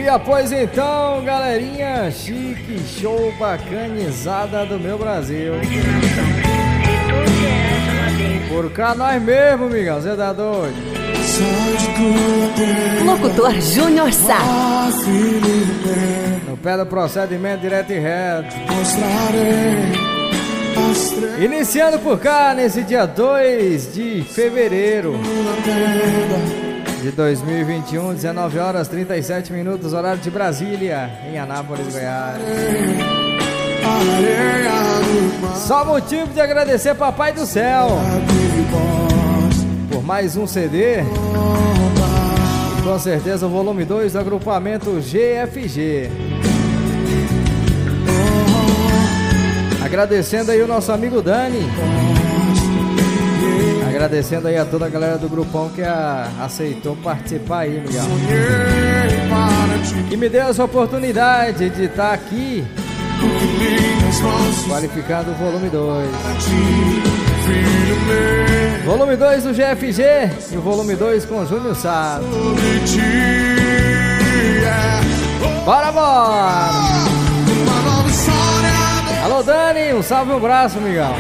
Pois então, galerinha, chique, show, bacanizada do meu Brasil. Por cá nós mesmo, migão, você tá doido? Locutor Júnior Sá. No pé do procedimento direto e reto. Iniciando por cá nesse dia 2 de fevereiro de 2021, 19 horas 37 minutos, horário de Brasília, em Anápolis, Goiás. Só motivo de agradecer Papai do Céu por mais um CD e com certeza o volume 2 do agrupamento GFG. Agradecendo aí o nosso amigo Dani. Agradecendo aí a toda a galera do grupão que aceitou participar aí, Miguel. Que me deu essa oportunidade de estar aqui qualificando o volume 2. Volume 2 do GFG e o volume 2 com o Júnior Sá. Bora, bora! Alô, Dani, um salve e um abraço, Miguel.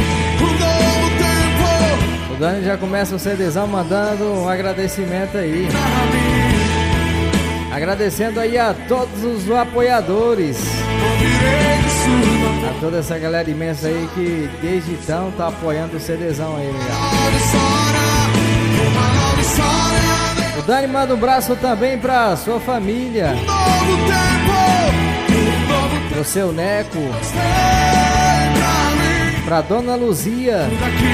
O Dani já começa o CDzão mandando um agradecimento aí. Agradecendo aí a todos os apoiadores, a toda essa galera imensa aí que desde então tá apoiando o CDzão aí, Miguel. O Dani manda um abraço também pra sua família, pro seu Neco, pra Dona Luzia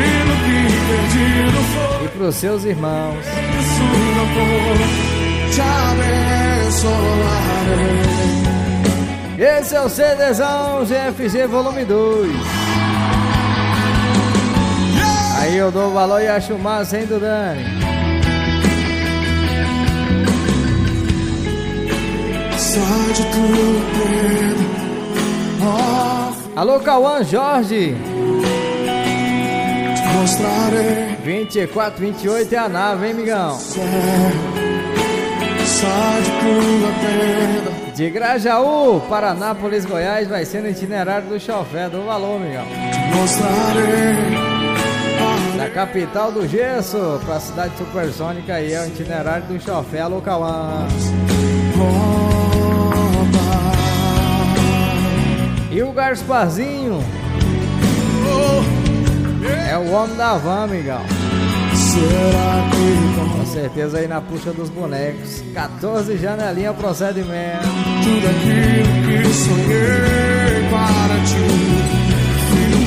e pros seus irmãos. Esse é o CDzão GFG volume 2. Aí eu dou valor e acho massa, hein, do Dani. Alô, Cauã Jorge. 24, 28 é a nave, hein, migão? De Grajaú para Anápolis, Goiás, vai ser no itinerário do chofé. Do valor, migão. Da capital do gesso para a cidade supersônica, aí é o itinerário do chofé. Alô, Cauã. E o Gasparzinho é o homem da van, migão. Com certeza aí na puxa dos bonecos. 14 janelinha procedimento. Tudo aquilo que sonhei para ti, filho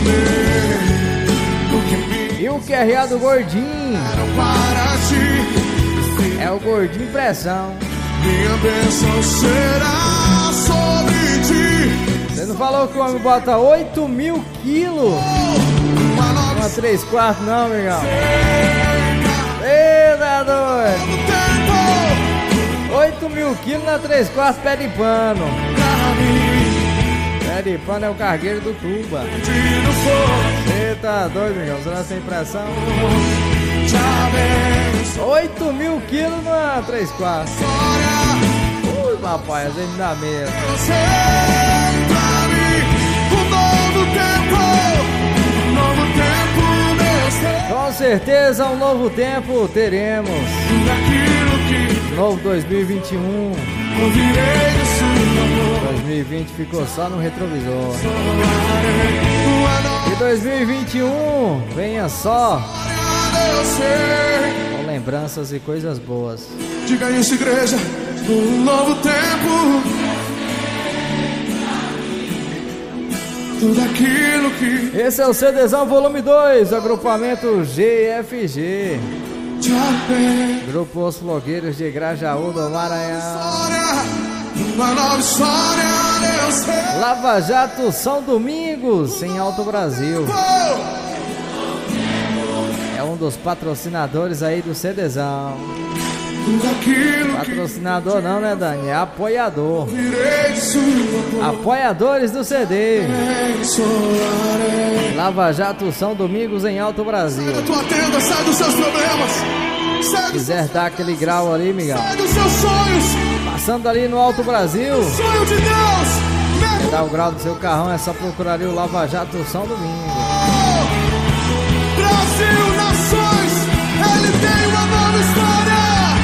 meu. E o QRA do Gordinho é o Gordinho Pressão. Minha bênção será sobre ti. Você não falou que o homem bota 8.000 quilos uma 3/4 não, migão? Eita, doido! 8.000 quilos na 3/4 pé de pano. Pé de pano é o cargueiro do Tuba. Eita, doido, migão? Você não tem pressão? 8.000 quilos na 3/4. Ui, papai, às vezes me dá medo. Com certeza um novo tempo teremos. Novo 2021. 2020 ficou só no retrovisor. E 2021 venha só com lembranças e coisas boas. Diga isso, igreja. Um novo tempo. Tudo aquilo que... Esse é o CDzão volume 2, agrupamento GFG. Grupo Os Flogueiros de Grajaú do Maranhão. Uma nova história, Deus. Lava Jato São Domingos, em Alto Brasil. É um dos patrocinadores aí do CDzão. Patrocinador não, né, Dani? É apoiador. Apoiadores do CD. Lava Jato São Domingos em Alto Brasil. Tua tenda, sai dos seus problemas. Se quiser dar aquele grau ali, Miguel, sai dos seus sonhos. Passando ali no Alto Brasil. Sonho de Deus. Dá o grau do seu carrão, é só procurar ali o Lava Jato São Domingo. Brasil, nações, ele tem uma nova história.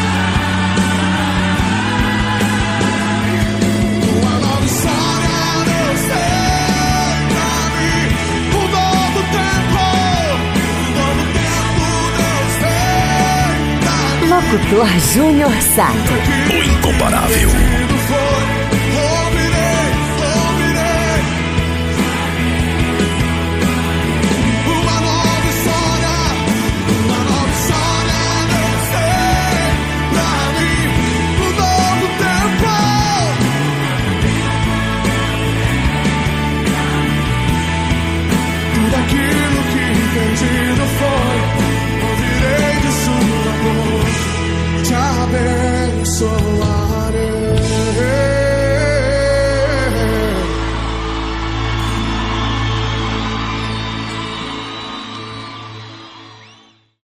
Uma nova história, Deus tem pra mim. Um novo tempo, Deus tem pra mim. Locutor Júnior Sato. O incomparável. Foi, ouvirei de sua voz, te abençoar.